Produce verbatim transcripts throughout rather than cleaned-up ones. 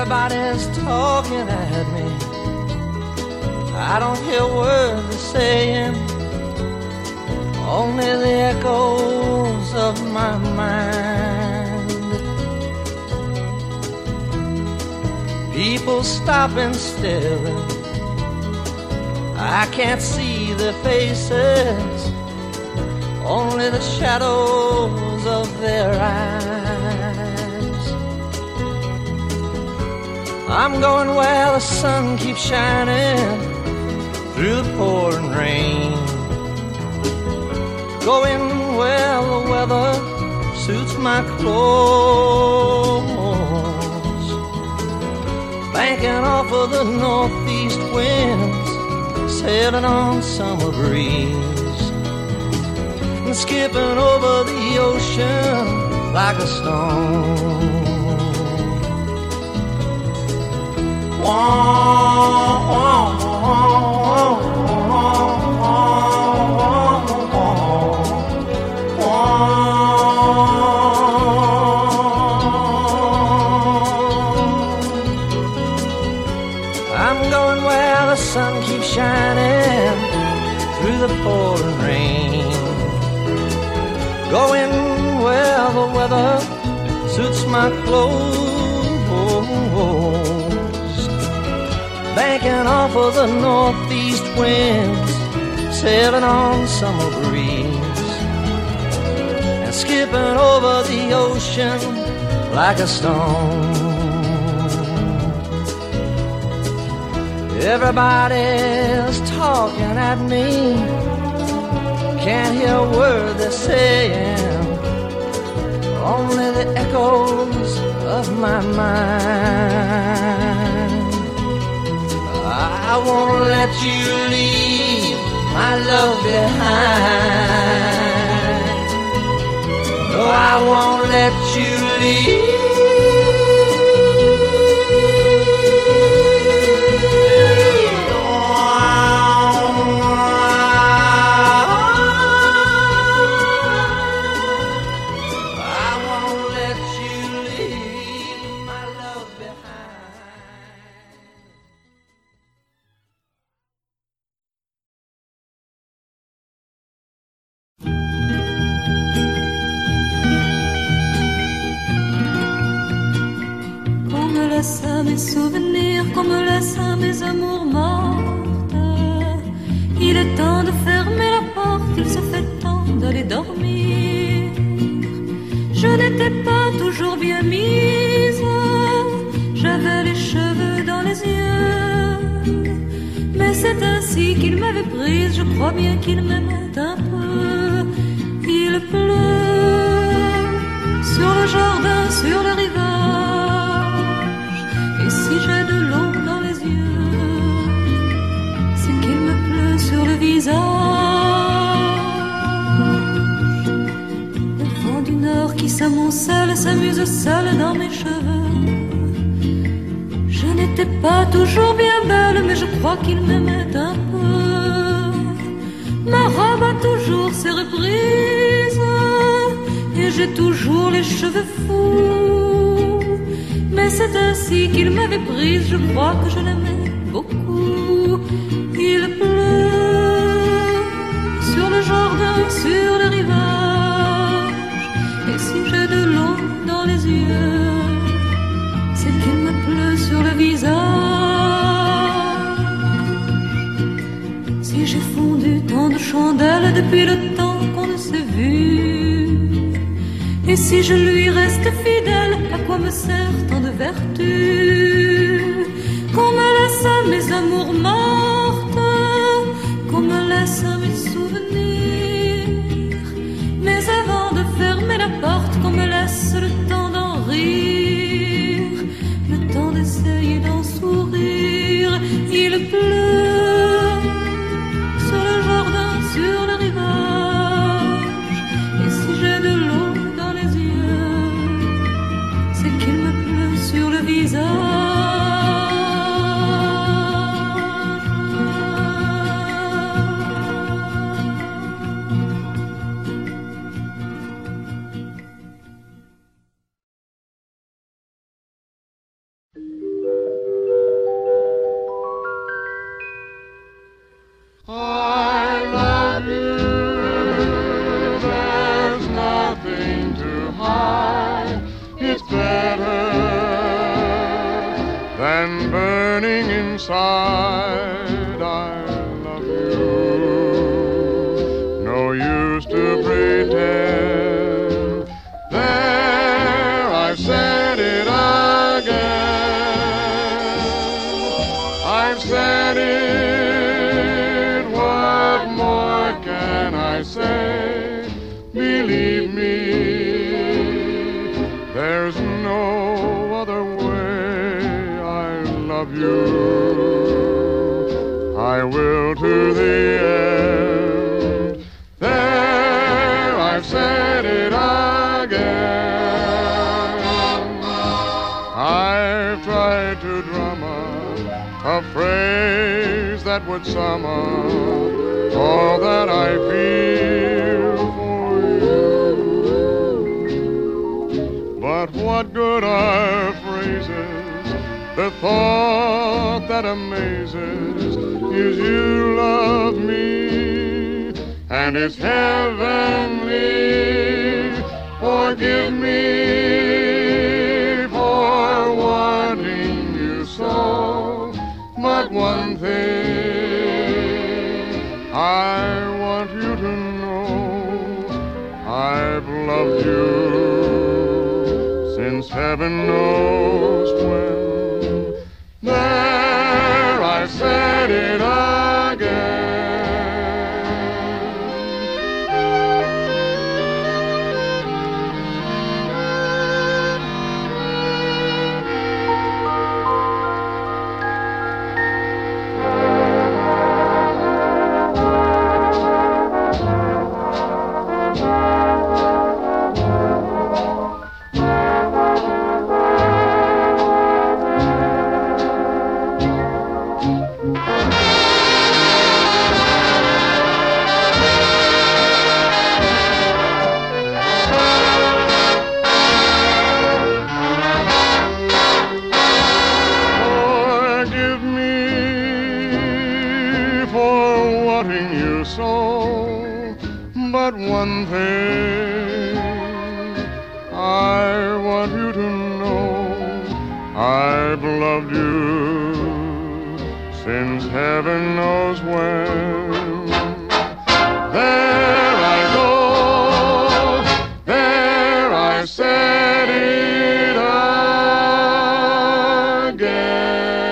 Everybody's talking at me. I don't hear words they're saying, only the echoes of my mind. People stop and staring, I can't see their faces, only the shadows of their eyes. I'm going where the sun keeps shining through the pouring rain, going where the weather suits my clothes, banking off of the northeast winds, sailing on summer breeze, and skipping over the ocean like a stone. Wah, wah, wah, I'm going where the sun keeps shining through the pouring rain, going where the weather suits my clothes, banking off of the northeast winds, sailing on summer breeze, and skipping over the ocean like a stone. Everybody's talking at me, can't hear a word they're saying, only the echoes of my mind. I won't let you leave my love behind. No, I won't let you leave. Mes souvenirs qu'on me laisse à mes amours mortes. Il est temps de fermer la porte, il se fait temps d'aller dormir. Je n'étais pas toujours bien mise, j'avais les cheveux dans les yeux, mais c'est ainsi qu'il m'avait prise, je crois bien qu'il m'aimait un peu. Il pleut sur le jardin, sur le rivage, et si j'ai de l'eau dans les yeux, c'est qu'il me pleut sur le visage. Le vent du nord qui s'amoncelle s'amuse seul dans mes cheveux. Je n'étais pas toujours bien belle, mais je crois qu'il m'aimait un peu. Ma robe a toujours ses reprises, et j'ai toujours les cheveux fous. Mais c'est ainsi qu'il m'avait prise, je crois que je l'aimais beaucoup. Il pleut sur le jardin, sur le rivage, et si j'ai de l'eau dans les yeux, c'est qu'il me pleut sur le visage. Si j'ai fondu tant de chandelles depuis le temps qu'on ne s'est vu, et si je lui reste fidèle, à quoi me sert tant de vertu? Qu'on me laisse à mes amours mortes, qu'on me laisse à mes souvenirs, mais avant de fermer la porte, qu'on me laisse le temps d'en rire, le temps d'essayer d'en sourire. Il pleut sur le jardin, sur le rivage, et si j'ai de l'eau dans les yeux, c'est qu'il me pleut sur le visage. yearning inside. I love you. No use to pretend. There, I've said it again. I've said it. What more can I say? Believe me, there's no other way. I love you. I will to the end. There, I've said it again. I've tried to drum up a phrase that would sum up all that I feel for you. But what good are phrases? The thought that amazes is you love me, and it's heavenly. Forgive me for wanting you so, but one thing I want you to know, I've loved you since heaven knows when. There, I said it again. But one thing I want you to know, I've loved you since heaven knows when. There I go, there I said it again.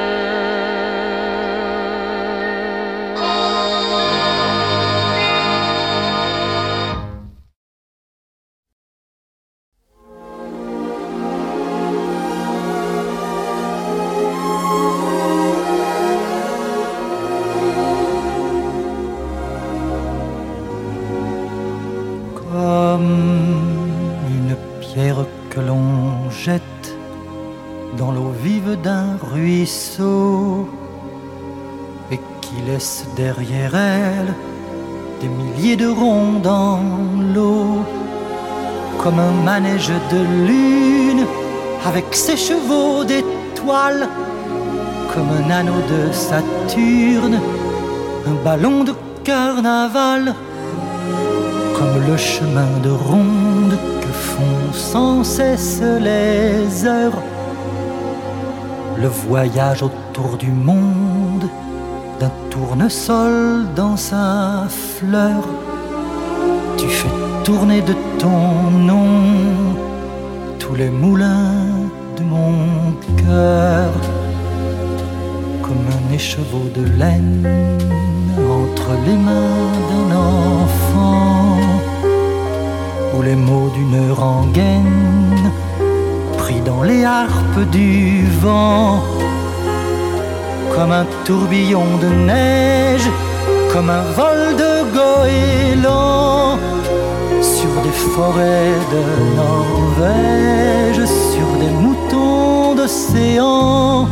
Dans l'eau vive d'un ruisseau et qui laisse derrière elle des milliers de ronds dans l'eau, comme un manège de lune avec ses chevaux d'étoiles, comme un anneau de Saturne, un ballon de carnaval, comme le chemin de ronde que font sans cesse les heures, le voyage autour du monde d'un tournesol dans sa fleur. Tu fais tourner de ton nom tous les moulins de mon cœur, comme un écheveau de laine entre les mains d'un enfant, ou les mots d'une rengaine pris dans les harpes du vent, comme un tourbillon de neige, comme un vol de goéland sur des forêts de Norvège, sur des moutons d'océan,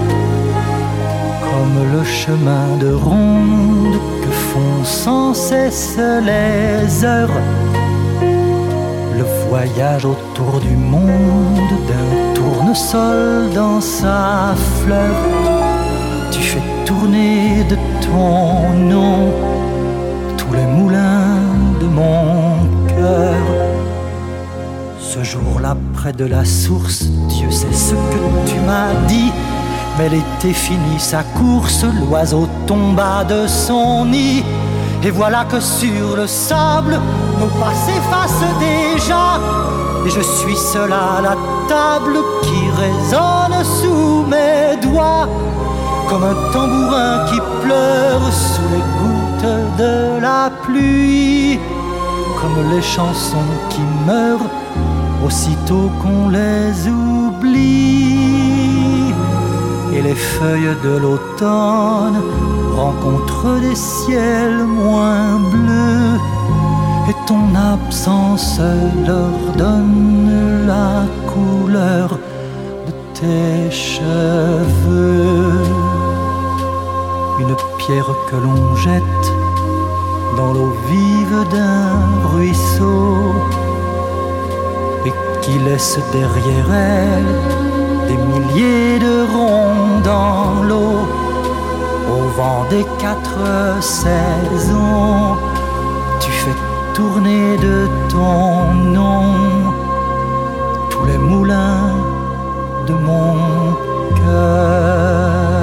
comme le chemin de ronde que font sans cesse les heures, le voyage autour du monde d'un tournesol dans sa fleur. Tu fais tourner de ton nom tous les moulins de mon cœur. Ce jour-là, près de la source, Dieu sait ce que tu m'as dit. Mais l'été finit sa course, l'oiseau tomba de son nid. Et voilà que sur le sable, nos pas s'effacent déjà. Et je suis seul à la table qui résonne sous mes doigts, comme un tambourin qui pleure sous les gouttes de la pluie, comme les chansons qui meurent aussitôt qu'on les oublie. Et les feuilles de l'automne rencontrent des ciels moins bleus, et ton absence leur donne la couleur de tes cheveux. Une pierre que l'on jette dans l'eau vive d'un ruisseau et qui laisse derrière elle des milliers de ronds dans l'eau. Au vent des quatre saisons, tu fais tourner de ton nom tous les moulins de mon cœur.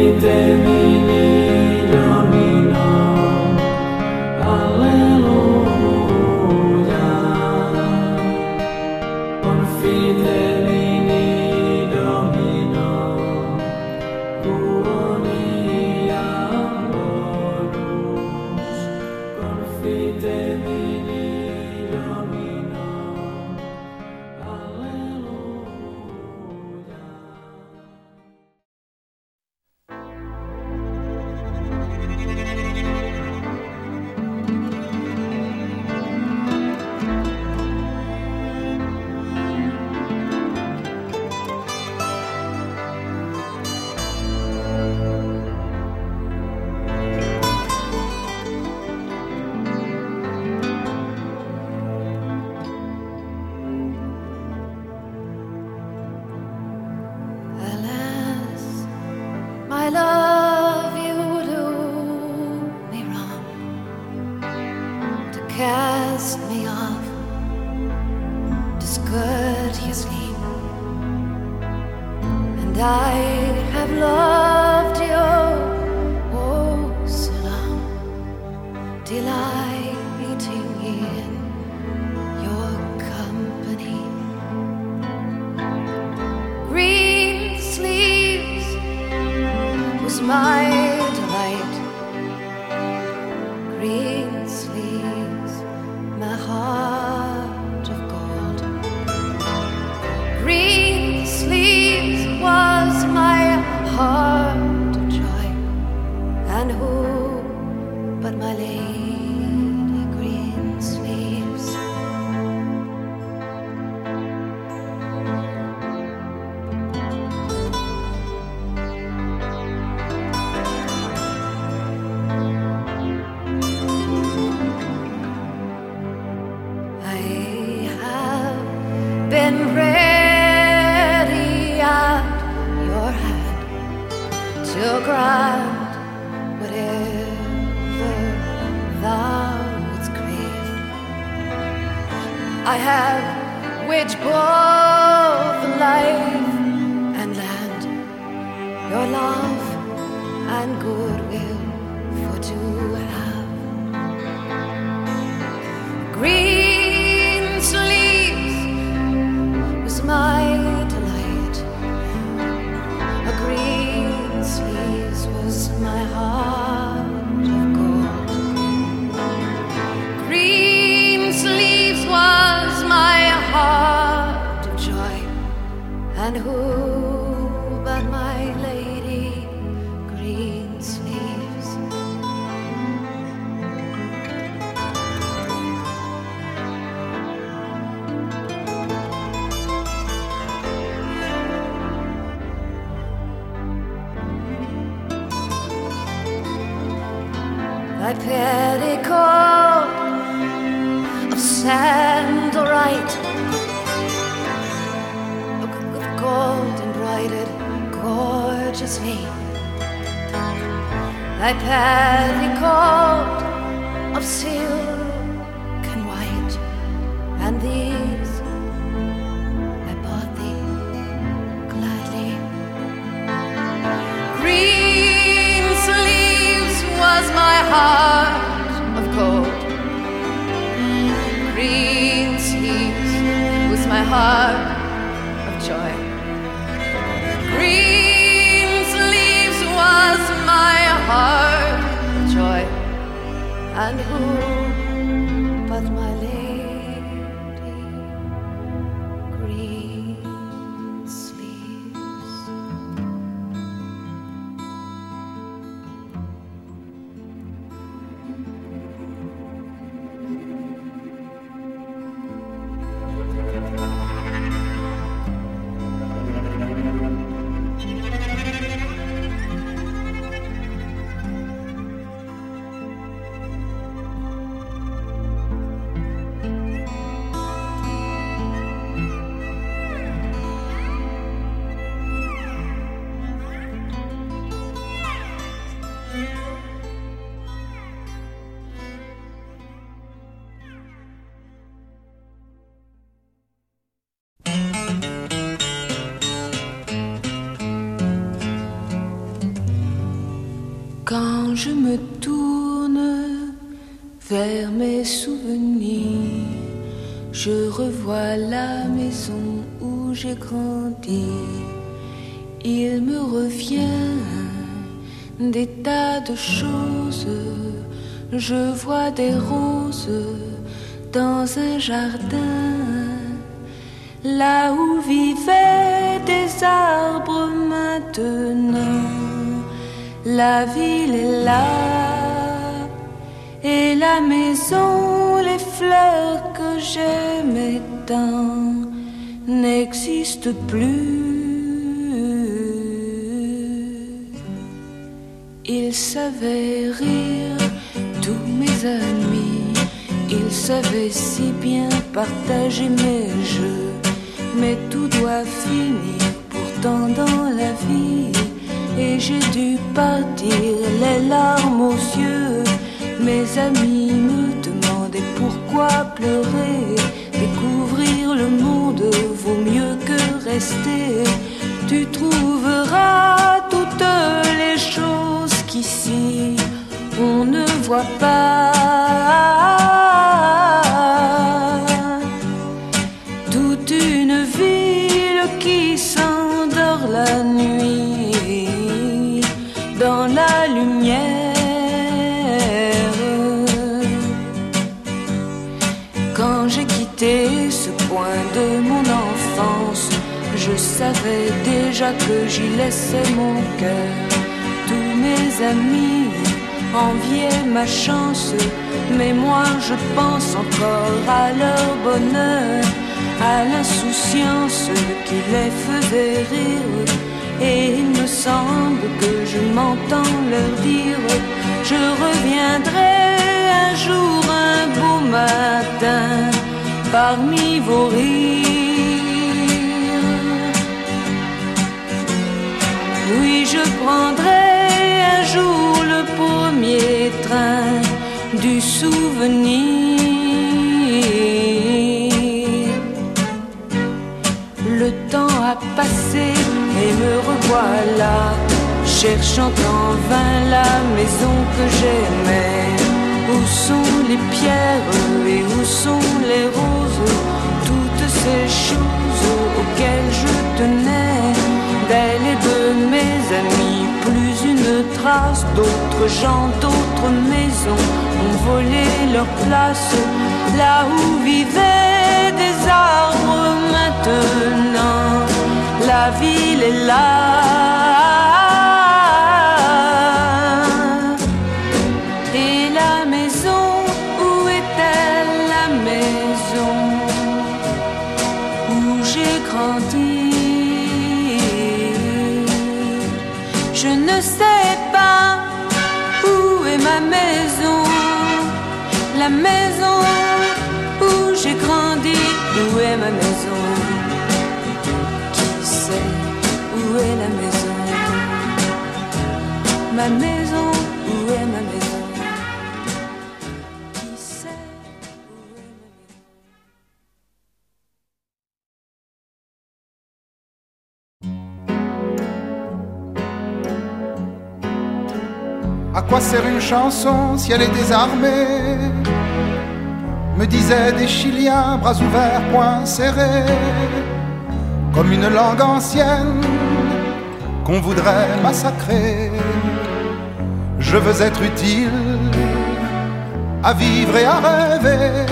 Thy petticoat of sandalite, with gold embroidered gorgeously. Thy petticoat of silk and white, and these I bought thee gladly. Green sleeves was my heart of gold. Green sleeves was my heart of joy. Green sleeves was my heart of joy. And who but my lady, green sleeves? je me tourne vers mes souvenirs, je revois la maison où j'ai grandi. Il me revient des tas de choses. Je vois des roses dans un jardin, là où vivaient des arbres maintenant. La ville est là, et la maison, les fleurs que j'aimais tant n'existent plus. Ils savaient rire, tous mes amis, ils savaient si bien partager mes jeux, mais tout doit finir pourtant dans la vie. Et j'ai dû partir les larmes aux yeux. Mes amis me demandaient pourquoi pleurer. Découvrir le monde vaut mieux que rester. Tu trouveras toutes les choses qu'ici on ne voit pas. Toute une ville qui s'endort la nuit dans la lumière. Quand j'ai quitté ce coin de mon enfance, je savais déjà que j'y laissais mon cœur. Tous mes amis enviaient ma chance, mais moi je pense encore à leur bonheur, à l'insouciance qui les faisait rire. Et il me semble que je m'entends leur dire: je reviendrai un jour, un beau matin, parmi vos rires. Oui, je prendrai un jour le premier train du souvenir. Le temps a passé et me revoilà, cherchant en vain la maison que j'aimais. Où sont les pierres et où sont les roses, toutes ces choses auxquelles je tenais. D'elle et de mes amis, plus une trace. D'autres gens, d'autres maisons ont volé leur place. Là où vivaient des arbres maintenant, la ville est là. Et la maison, où est-elle la maison où j'ai grandi? Je ne sais pas où est ma maison, la maison où j'ai grandi. Où est ma maison? Qui sait où est la maison? Ma maison, où est ma maison? Qui sait où est ma maison? À quoi sert une chanson si elle est désarmée? Me disaient des Chiliens, bras ouverts, poings serrés, comme une langue ancienne qu'on voudrait massacrer. Je veux être utile à vivre et à rêver,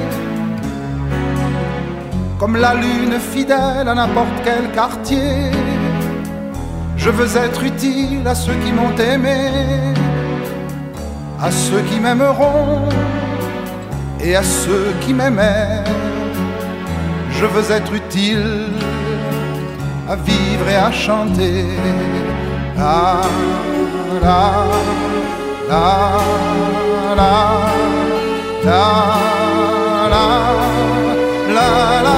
comme la lune fidèle à n'importe quel quartier. Je veux être utile à ceux qui m'ont aimé, à ceux qui m'aimeront et à ceux qui m'aimaient. Je veux être utile à vivre et à chanter. La, la, la, la, la, la, la, la.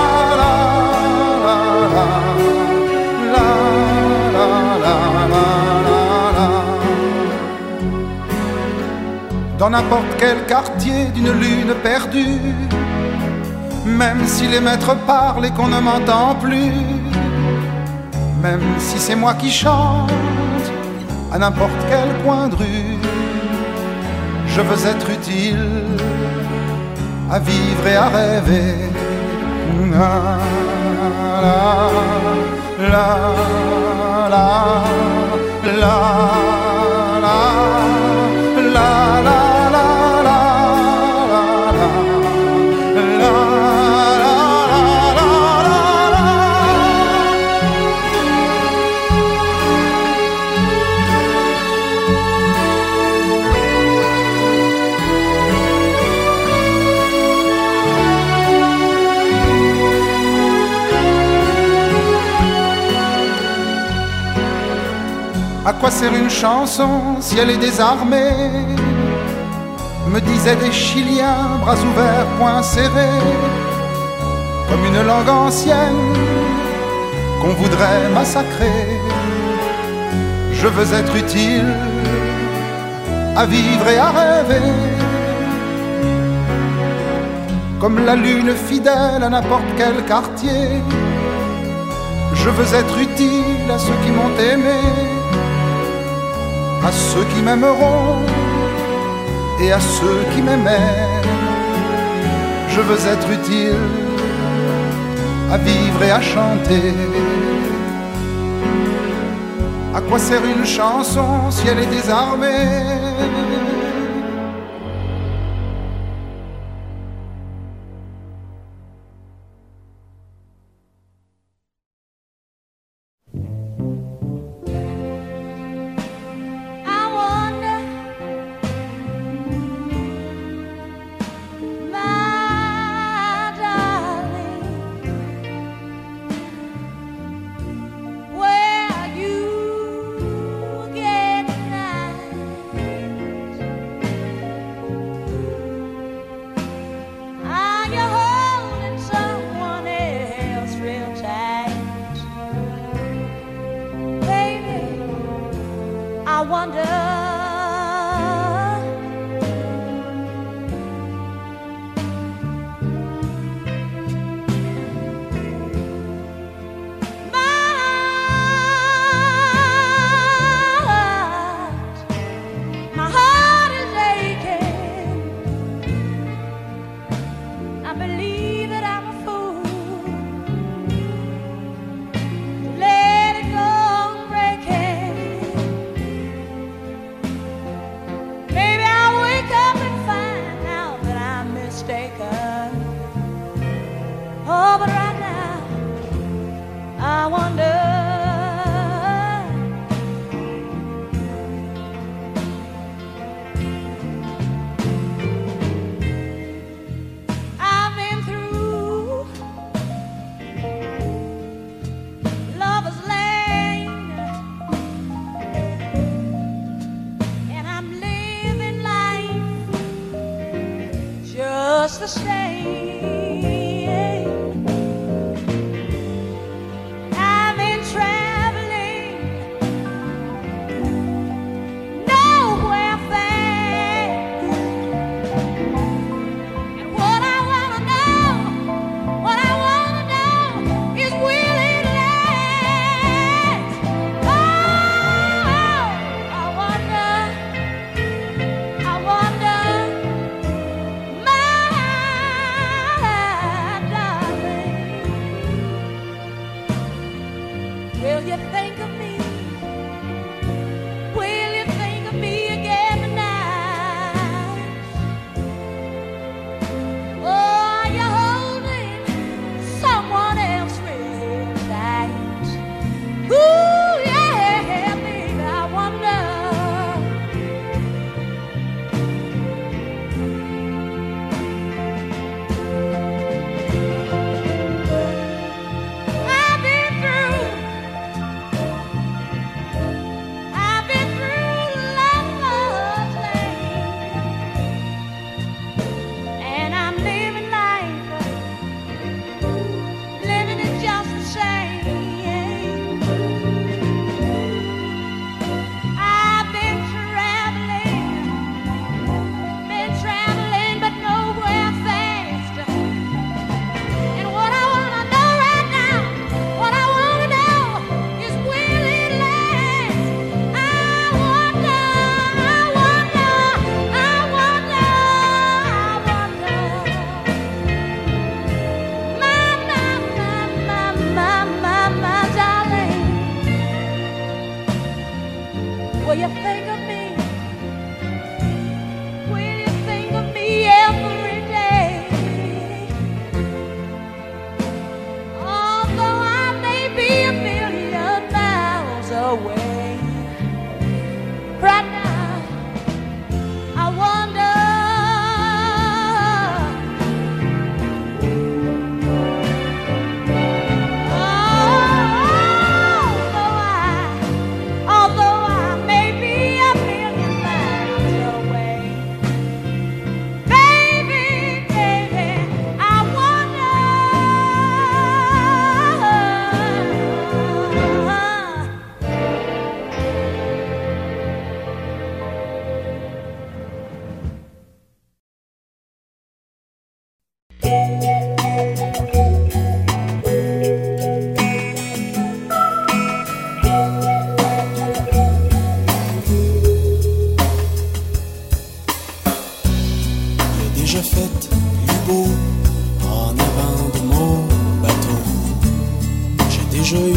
Dans n'importe quel quartier d'une lune perdue, même si les maîtres parlent et qu'on ne m'entend plus, même si c'est moi qui chante à n'importe quel coin de rue. Je veux être utile à vivre et à rêver. La la la la la la la la. À quoi sert une chanson si elle est désarmée? Me disaient des Chiliens, bras ouverts, poings serrés, comme une langue ancienne qu'on voudrait massacrer. Je veux être utile à vivre et à rêver, comme la lune fidèle à n'importe quel quartier. Je veux être utile à ceux qui m'ont aimé, à ceux qui m'aimeront et à ceux qui m'aimaient. Je veux être utile à vivre et à chanter. À quoi sert une chanson si elle est désarmée?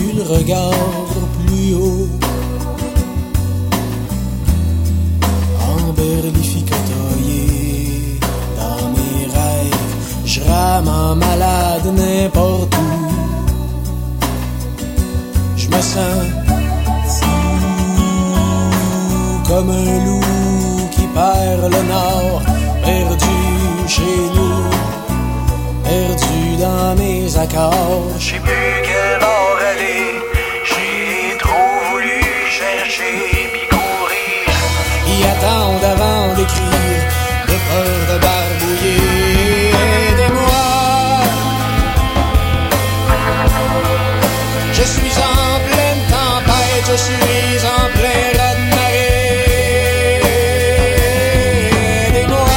eu le regard plus haut. Emberlificotoyé dans mes rêves, je rame en malade n'importe où. Je me sens fou comme un loup qui perd le nord, perdu chez nous, perdu dans mes accords. Je sais plus quel bord aller, j'ai trop voulu chercher puis courir, y attendre avant d'écrire, de peur de barbouiller. Aidez-moi, je suis en pleine tempête, je suis en plein raz-de-marée. Aidez-moi,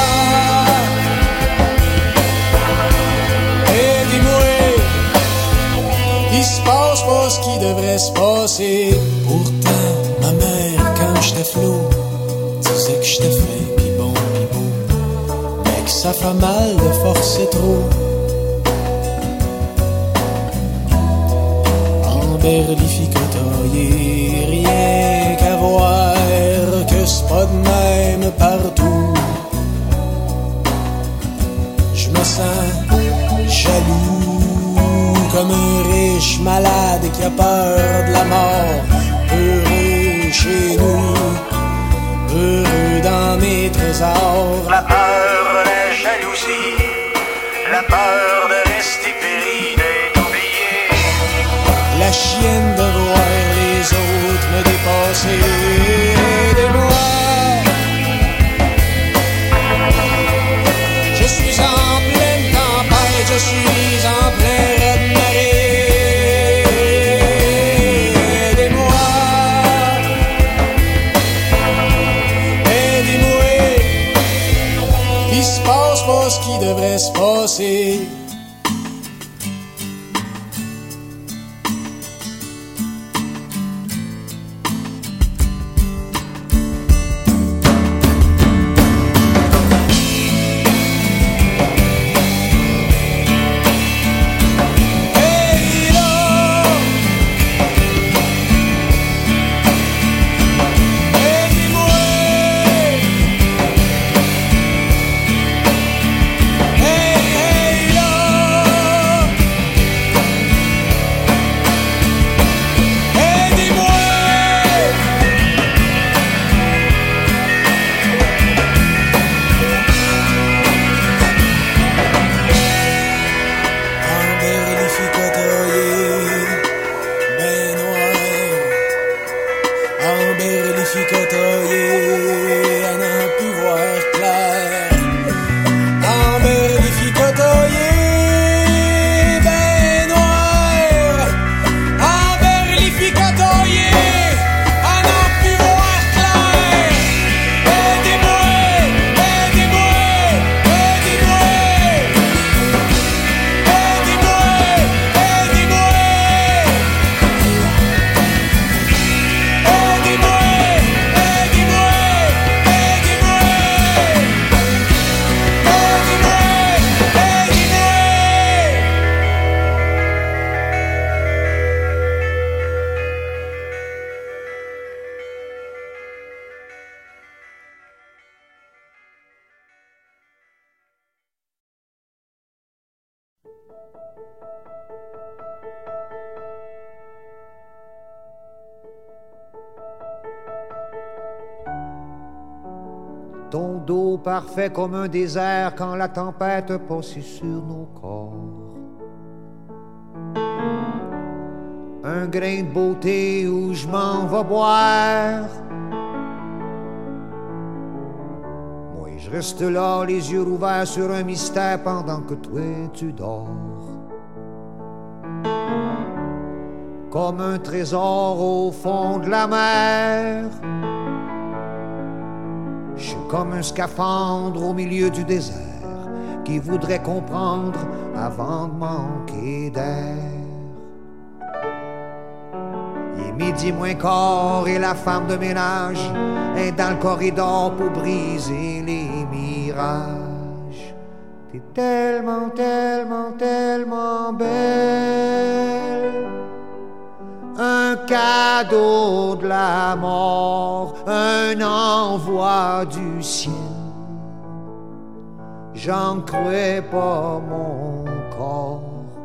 aidez-moi, il se passe pas ce qui devrait se passer. Pourtant, ma mère, quand j'étais flot, disait que j'étais fin, pis bon, pis beau, mais que ça fait mal de forcer trop. Emberlificotoyé, rien qu'à voir que c'est pas de même partout. Je me sens jaloux comme un riche malade qui a peur de la mort. Heureux chez nous, heureux dans mes trésors. La peur, la jalousie, la peur de rester péri, d'être oublié, la chienne de voir les autres me dépasser. Aidez-moi, je suis en pleine tempête, je suis en plein raz-de-marée. Aidez-moi, aidez-moi, il se passe pas ce qui devrait se passer. Ton dos parfait comme un désert quand la tempête passe sur nos corps. Un grain de beauté où je m'en vais boire. Moi je reste là, les yeux ouverts sur un mystère pendant que toi tu dors. Comme un trésor au fond de la mer. Je suis comme un scaphandre au milieu du désert qui voudrait comprendre avant de manquer d'air. Il est midi moins quart et la femme de ménage est dans le corridor pour briser les mirages. T'es tellement, tellement, tellement belle. un cadeau de la mort, un envoi du ciel. J'en crois pas mon corps.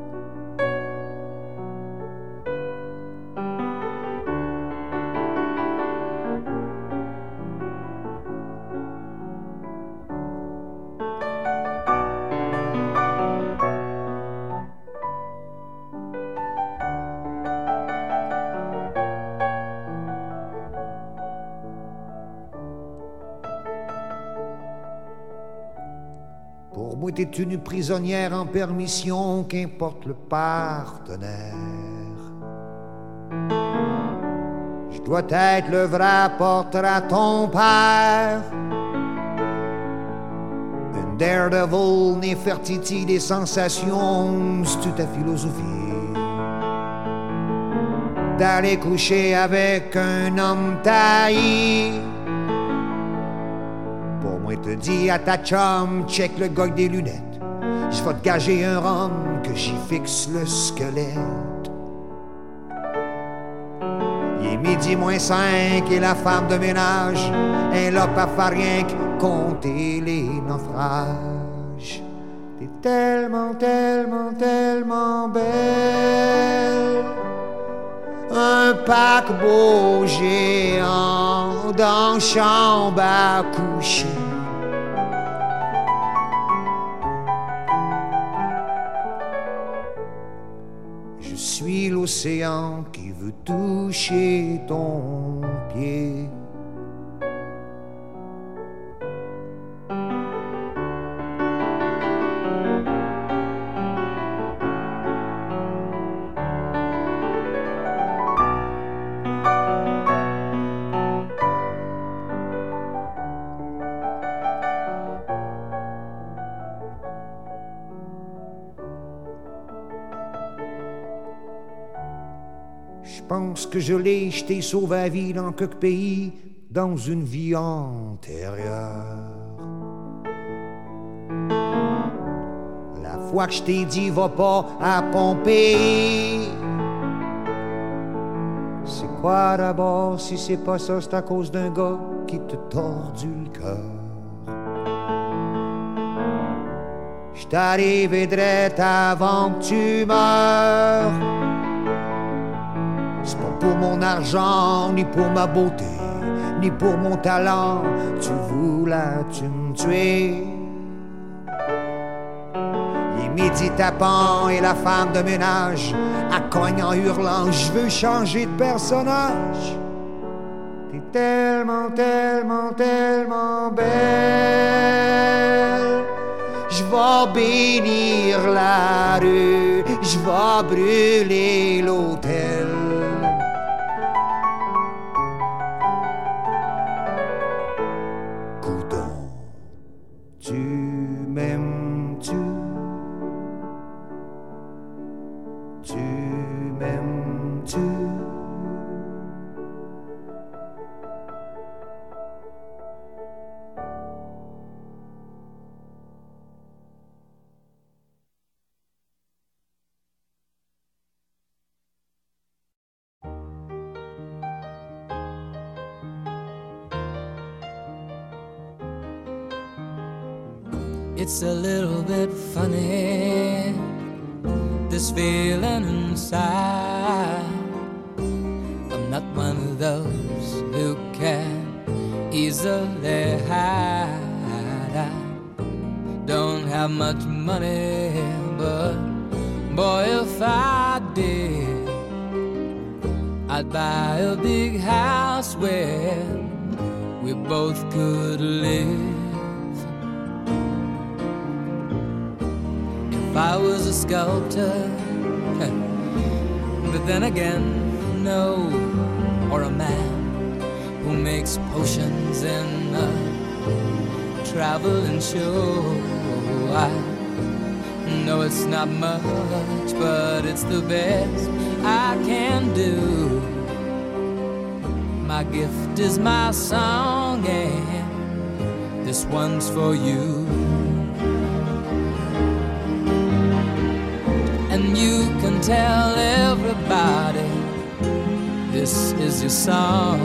Pour moi, t'es une prisonnière en permission, qu'importe le partenaire. Je dois être le vrai porteur à ton père. Un daredevil, Néfertiti des sensations, c'est toute ta philosophie. D'aller coucher avec un homme taillé. Pour moi, te dis à ta chum, check le gars des lunettes. Je vais te gager un rhum que j'y fixe le squelette. Il est midi moins cinq et la femme de ménage est là pas faire rien que compter les naufrages. T'es tellement, tellement, tellement belle. Un paquebot géant dans chambre à coucher. Je suis l'océan qui veut toucher ton pied. Je pense que je l'ai, je t'ai sauvé la vie dans quelques pays, dans une vie antérieure. La fois que je t'ai dit va pas à Pompéi. C'est quoi d'abord, si c'est pas ça, c'est à cause d'un gars qui te tordu le cœur. Je t'arrive drette avant que tu meurs. C'est pas pour mon argent, ni pour ma beauté, ni pour mon talent. Tu voulais, tu me tuer. Il est midi tapant et la femme de ménage accogne en hurlant. Je veux changer de personnage. T'es tellement, tellement, tellement belle. Je vais bénir la rue, je vais brûler l'hôtel. Tu m'aimes-tu? Tu m'aimes-tu? It's a little bit funny, this feeling inside. I'm not one of those who can easily hide. I don't have much money, but boy, if I did, I'd buy a big house where we both could live. If I was a sculptor, but then again, no, or a man who makes potions in a traveling show. I know it's not much, but it's the best I can do. My gift is my song, and this one's for you. And you can tell everybody this is your song.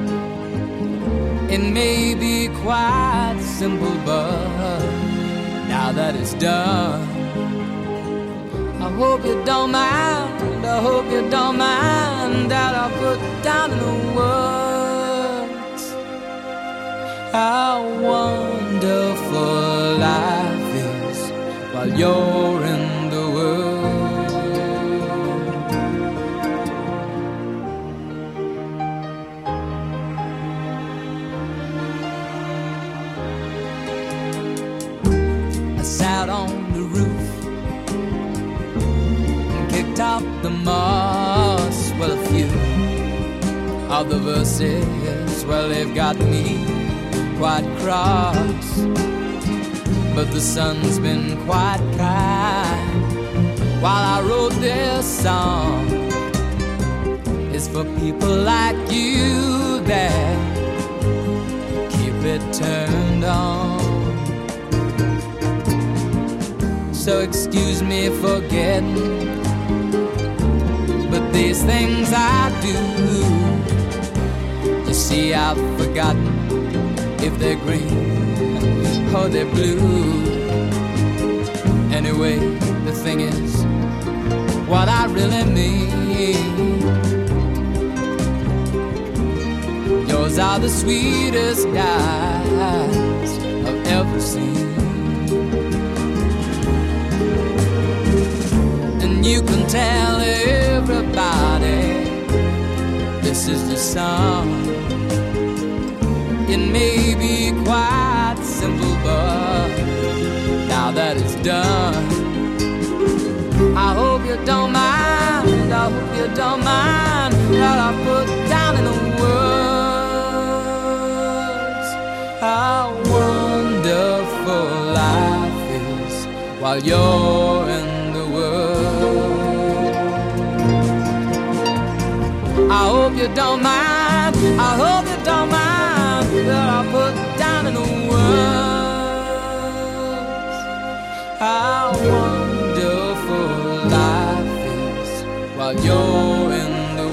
It may be quite simple, but now that it's done, I hope you don't mind, I hope you don't mind that I put down in the words how wonderful life is while you're in the world. I sat on the roof and kicked out the moss. Well, a few of the verses, well, they've got me quite cross, but the sun's been quite kind while I wrote this song. It's for people like you that keep it turned on. So excuse me for getting, but these things I do, you see, I've forgotten if they're green or they're blue. Anyway, the thing is, what I really mean, yours are the sweetest eyes I've ever seen. And you can tell everybody this is the song. It may be quite simple, but now that it's done, I hope you don't mind, I hope you don't mind that I put down in the words how wonderful life is while you're in the world. I hope you don't mind, I hope you don't mind that I put down in the words how wonderful life is while you're in the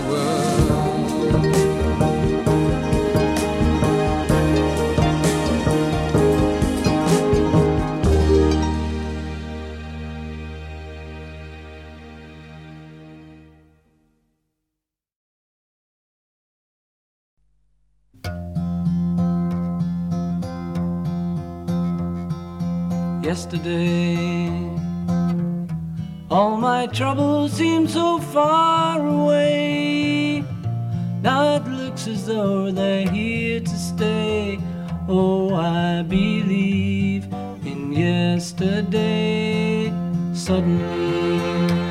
Yesterday, all my troubles seem so far away. Now it looks as though they're here to stay. Oh, I believe in yesterday. Suddenly,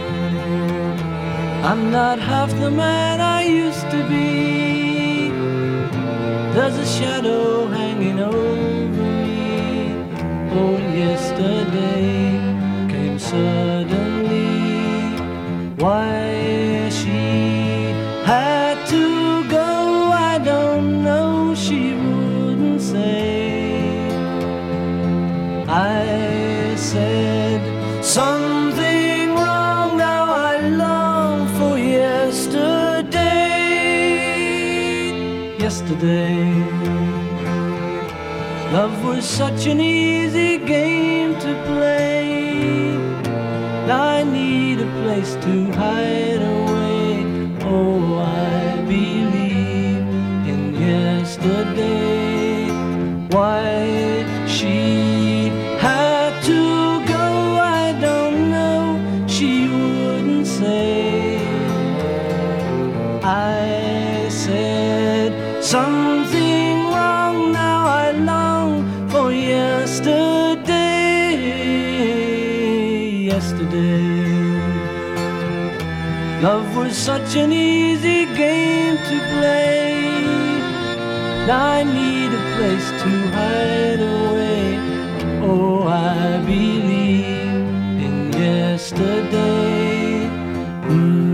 I'm not half the man I used to be. There's a shadow hanging over me. Oh, yesterday came suddenly. Why she had to go, I don't know, she wouldn't say. I said something wrong, now I long for yesterday. Yesterday, love was such an easy game to play. Now I need a place to hide away. Oh, I believe in yesterday. Why she had to go, I don't know, she wouldn't say. I said something wrong, now I long for yesterday. Yesterday, love was such an easy game to play. Now I need a place to hide away. Oh, I believe in yesterday. Mm-hmm.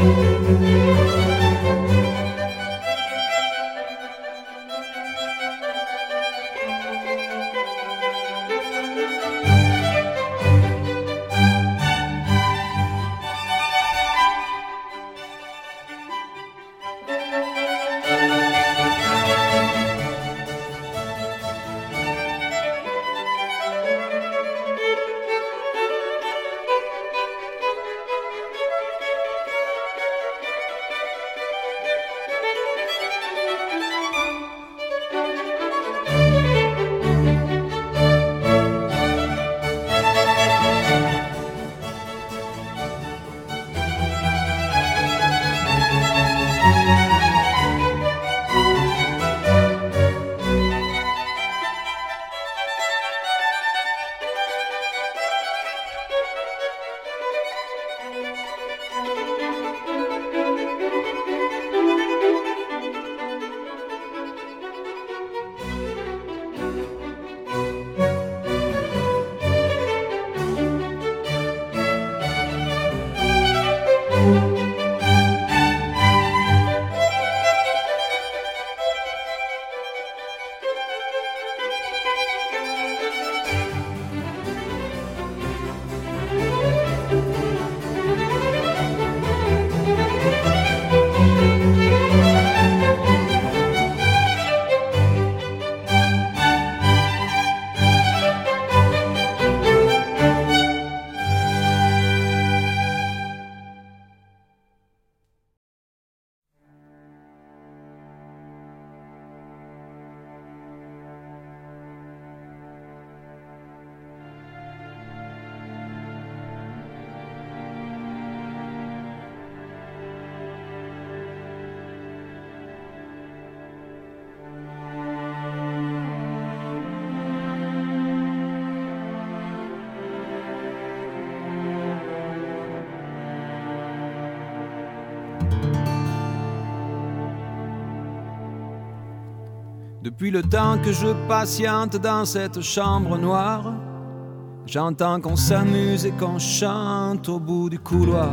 Depuis le temps que je patiente dans cette chambre noire, j'entends qu'on s'amuse et qu'on chante au bout du couloir.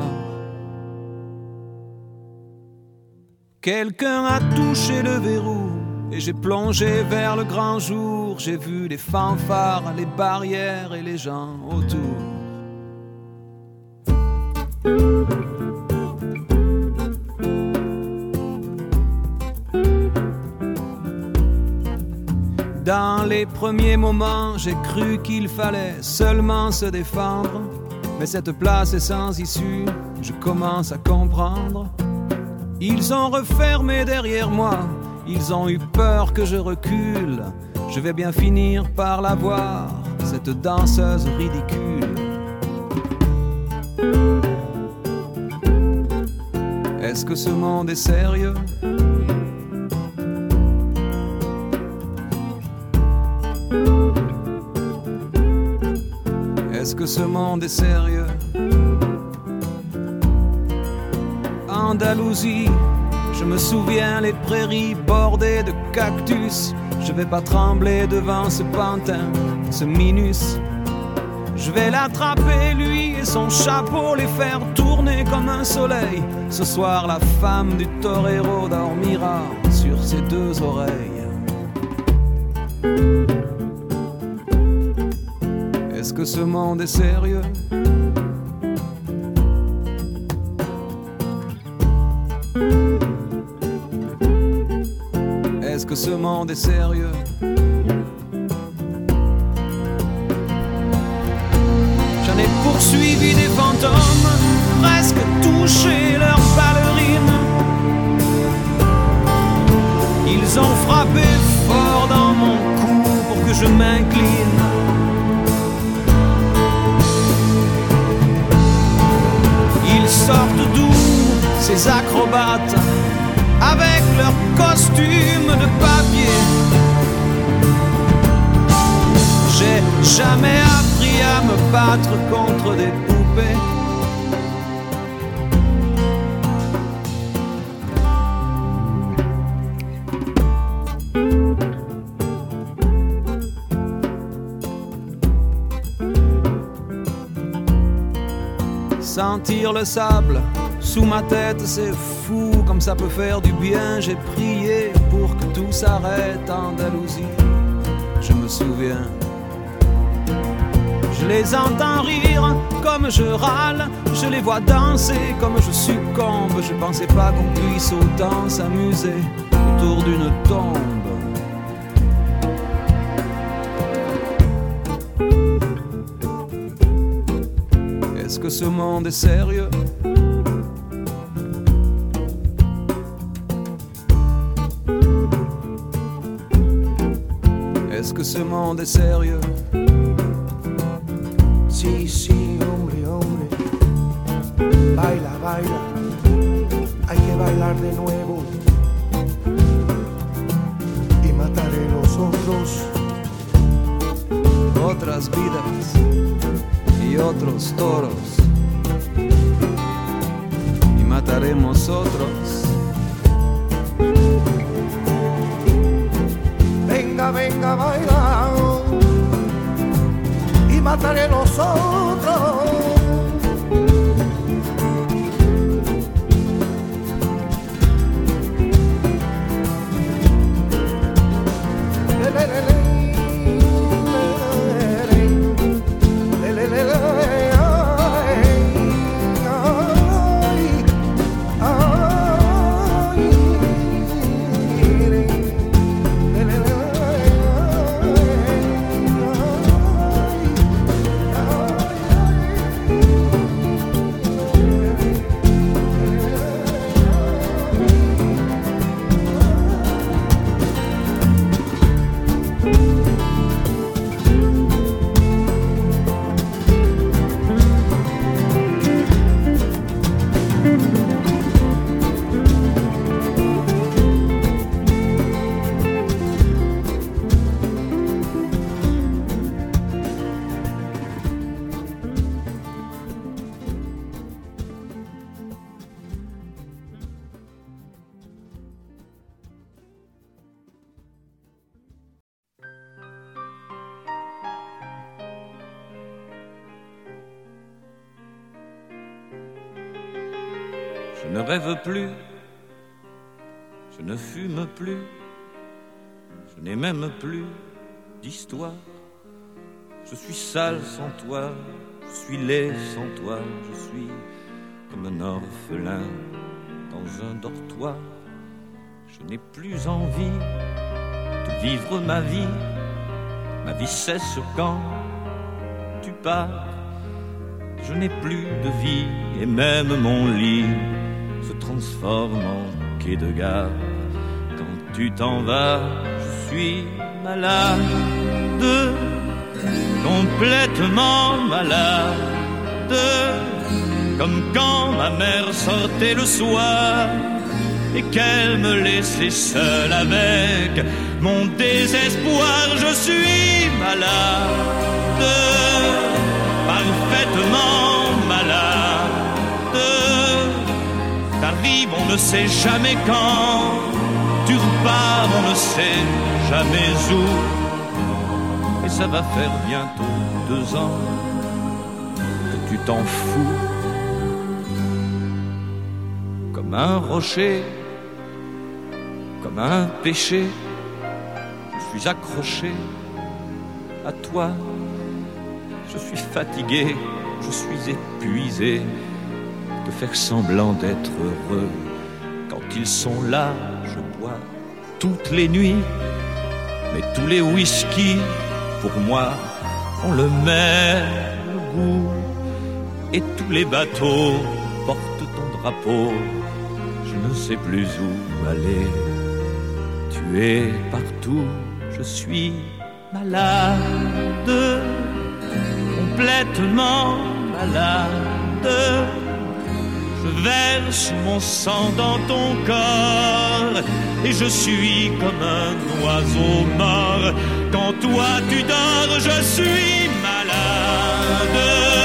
Quelqu'un a touché le verrou et j'ai plongé vers le grand jour. J'ai vu les fanfares, les barrières et les gens autour. Dans les premiers moments, j'ai cru qu'il fallait seulement se défendre. Mais cette place est sans issue, je commence à comprendre. Ils ont refermé derrière moi, ils ont eu peur que je recule. Je vais bien finir par la voir, cette danseuse ridicule. Est-ce que ce monde est sérieux ? Est-ce que ce monde est sérieux? Andalousie, je me souviens les prairies bordées de cactus. Je vais pas trembler devant ce pantin, ce minus. Je vais l'attraper lui et son chapeau, les faire tourner comme un soleil. Ce soir la femme du torero dormira sur ses deux oreilles. Est-ce que ce monde est sérieux? Est-ce que ce monde est sérieux? J'en ai poursuivi des fantômes, presque touché leurs ballerines. Ils ont frappé fort dans mon cou pour que je m'incline. Ils sortent d'où, ces acrobates, avec leurs costumes de papier? J'ai jamais appris à me battre contre des poupées. sentir le sable sous ma tête, c'est fou comme ça peut faire du bien. J'ai prié pour que tout s'arrête en Andalousie, je me souviens. Je les entends rire comme je râle, je les vois danser comme je succombe. Je pensais pas qu'on puisse autant s'amuser autour d'une tombe. Est-ce que ce monde est sérieux? Est-ce que ce monde est sérieux? Sí, sí, hombre, hombre. Baila, baila. Hay que bailar de nuevo. Y mataré los otros. Otras vidas y otros toros. Y mataremos otros. Venga, venga, baila. Y mataré los otros. Le, le, le, le. Je ne rêve plus, je ne fume plus, je n'ai même plus d'histoire. Je suis sale sans toi, je suis laid sans toi, je suis comme un orphelin dans un dortoir. Je n'ai plus envie de vivre ma vie, ma vie cesse quand tu pars. Je n'ai plus de vie et même mon lit se transforme en quai de gare. Quand tu t'en vas, je suis malade, complètement malade, comme quand ma mère sortait le soir et qu'elle me laissait seule avec mon désespoir. Je suis malade, parfaitement malade. T'arrives, on ne sait jamais quand. Tu repars, on ne sait jamais où. Et ça va faire bientôt deux ans que tu t'en fous. Comme un rocher, comme un péché, je suis accroché à toi. Je suis fatigué, je suis épuisé de faire semblant d'être heureux. Quand ils sont là, je bois toutes les nuits, mais tous les whisky, pour moi, ont le même goût. Et tous les bateaux portent ton drapeau, je ne sais plus où aller. Tu es partout, je suis malade, complètement malade. Je verse mon sang dans ton corps et je suis comme un oiseau mort. Quand toi tu dors, je suis malade,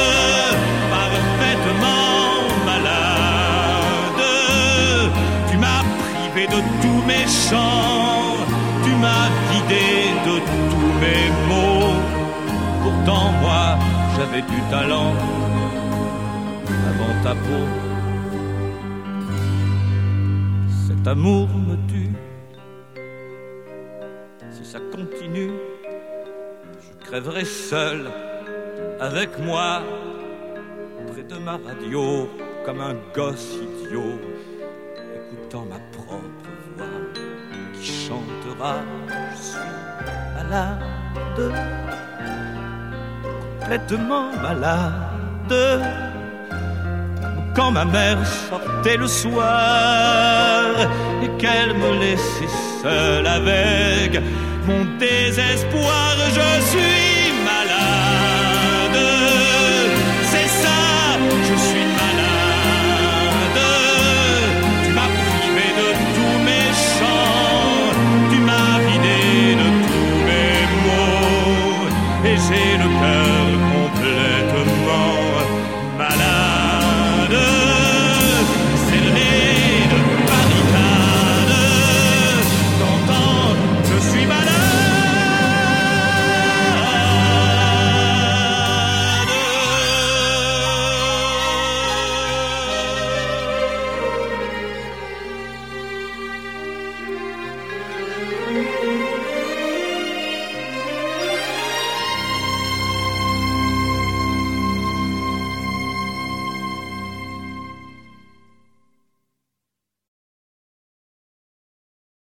parfaitement malade. Tu m'as privé de tous mes chants, tu m'as vidé de tous mes mots. Pourtant moi j'avais du talent avant ta peau. Cet amour me tue. Si ça continue, je crèverai seul avec moi près de ma radio comme un gosse idiot, écoutant ma propre voix qui chantera. Je suis malade, complètement malade. Quand ma mère sortait le soir et qu'elle me laissait seule avec mon désespoir, je suis